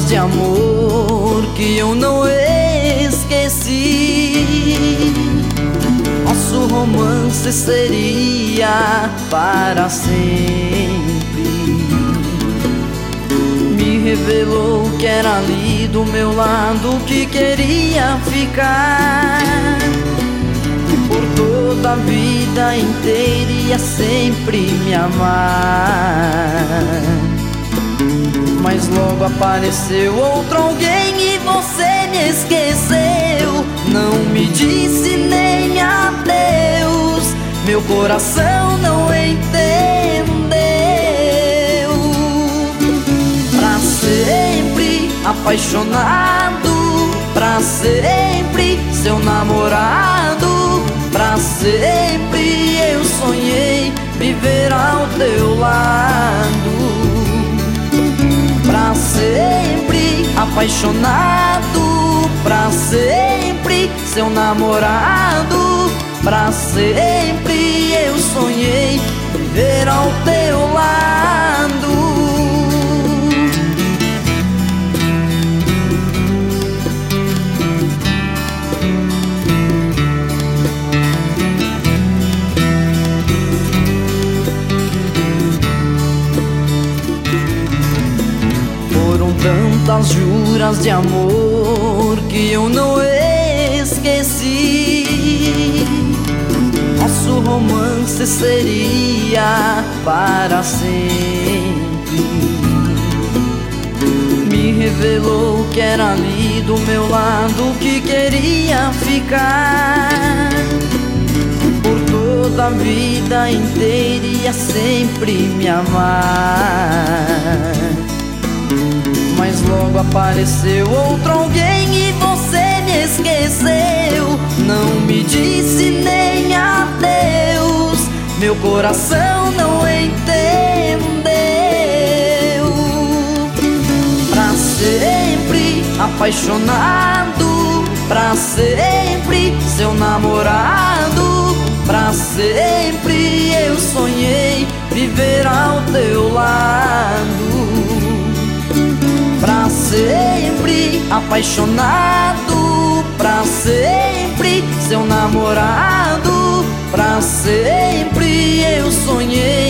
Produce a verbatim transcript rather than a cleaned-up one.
juras de amor que eu não esqueci. Nosso romance seria para sempre. Me revelou que era ali do meu lado, que queria ficar por toda a vida inteira, ia sempre me amar. Mas logo apareceu outro alguém e você me esqueceu. Não me disse nem adeus, meu coração não entendeu. Pra sempre apaixonado, pra sempre seu namorado, pra sempre eu sonhei viver ao teu lado. Pra sempre apaixonado, pra sempre seu namorado, pra sempre eu sonhei viver ao teu lado. Foram tantas juras de amor que eu não esqueci. Nosso romance seria para sempre. Me revelou que era ali do meu lado, que queria ficar por toda a vida inteira, ia sempre me amar. Mas logo apareceu outro alguém e você me esqueceu. Não me disse nem adeus, meu coração não entendeu. Pra sempre apaixonado, pra sempre seu namorado, pra sempre eu sonhei viver ao teu lado. Pra sempre apaixonado, pra sempre seu namorado, pra sempre eu sonhei